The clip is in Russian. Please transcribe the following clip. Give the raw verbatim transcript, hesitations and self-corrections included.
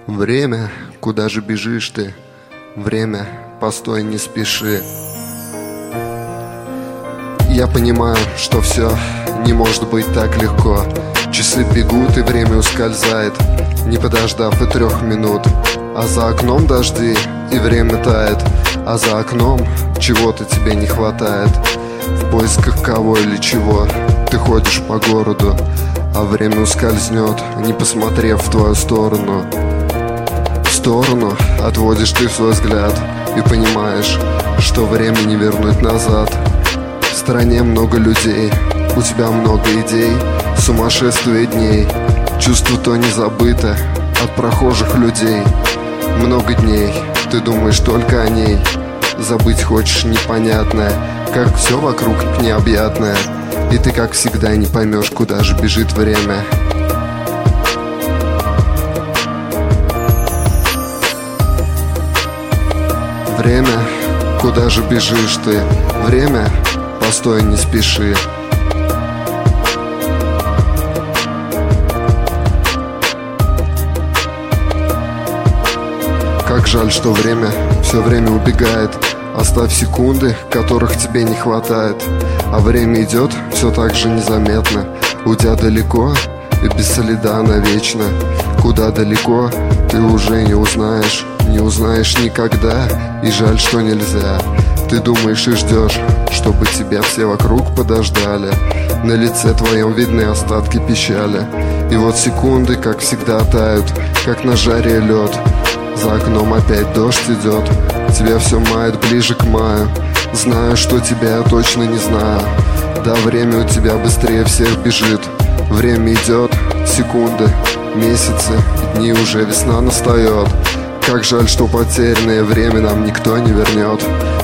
Время, куда же бежишь ты? Время, постой, не спеши. Я понимаю, что все не может быть так легко. Часы бегут и время ускользает, не подождав и трех минут. А за окном дожди и время тает, а за окном чего-то тебе не хватает. В поисках кого или чего ты ходишь по городу, а время ускользнет, не посмотрев в твою сторону. В сторону отводишь ты свой взгляд и понимаешь, что время не вернуть назад. В стране много людей, у тебя много идей, сумасшествие дней, чувство то не забыто от прохожих людей. Много дней ты думаешь только о ней, забыть хочешь непонятное, как все вокруг необъятное. И ты, как всегда, не поймешь, куда же бежит время. Время, куда же бежишь ты? Время, постой, не спеши. Как жаль, что время все время убегает. Оставь секунды, которых тебе не хватает. А время идет все так же незаметно, уйдя далеко и без следа навечно. Куда далеко, ты уже не узнаешь, не узнаешь никогда. И жаль, что нельзя. Ты думаешь и ждешь, чтобы тебя все вокруг подождали. На лице твоем видны остатки печали. И вот секунды, как всегда, тают, как на жаре лед. За окном опять дождь идет, тебя все мает ближе к маю. Знаю, что тебя я точно не знаю. Да, время у тебя быстрее всех бежит. Время идет, секунды, месяцы, дни, уже весна настает. Как жаль, что потерянное время нам никто не вернет.